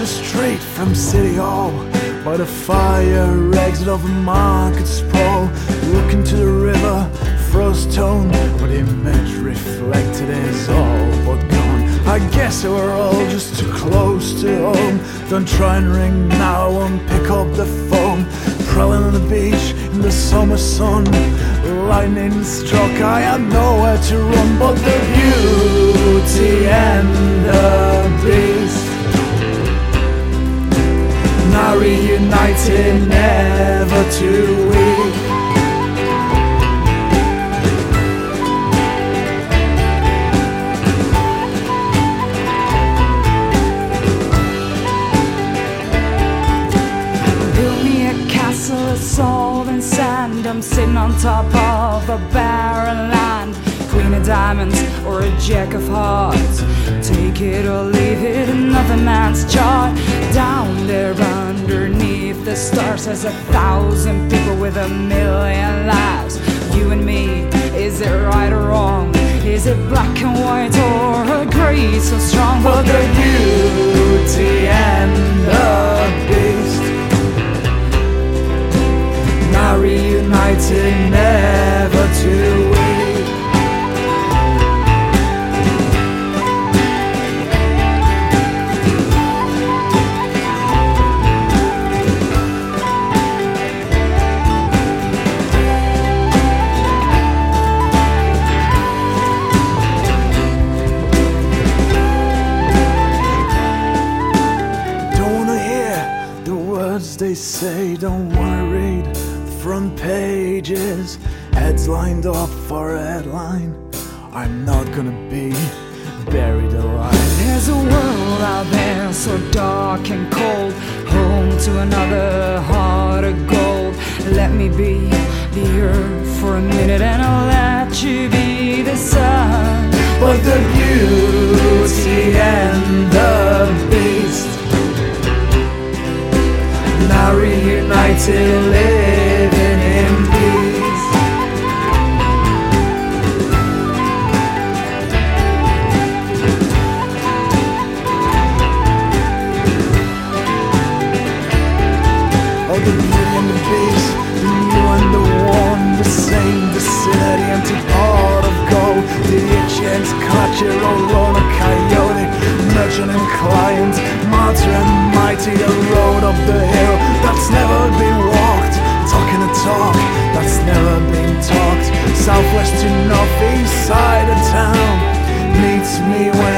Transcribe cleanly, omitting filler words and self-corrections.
straight from City Hall, by the fire exit of a market sprawl, looking to the river, frost tone, where the image reflected is all but gone. I guess they were all just too close to home. Don't try and ring now and pick up the phone. Prowling on the beach in the summer sun, lightning struck, I had nowhere to run. But the beauty and the beast, now reunited, never to weep. Salt and sand, I'm sitting on top of a barren land. Queen of diamonds or a jack of hearts, take it or leave it, another man's chart. Down there underneath the stars, there's 1,000 people with 1,000,000 lives. You and me, is it right or wrong? Is it black and white or a grey so strong? But the beauty and the beast, now reunited, never to weep. Don't wanna hear the words they say, don't wanna read front pages, heads lined up for a headline. I'm not gonna be buried alive. There's a world out there so dark and cold, home to another heart of gold. Let me be the earth for a minute and I'll let you be the sun. But the beauty and the beast, now reunited, living in peace. Oh, the beauty and the beast, the new and the one, the same vicinity, empty pot of gold. The itchens, clutcher, roll a coyote, merchant and client, martyr and mighty, the road up the hill that's never been walked, talking the talk that's never been talked. Southwest to northeast side of town meets me when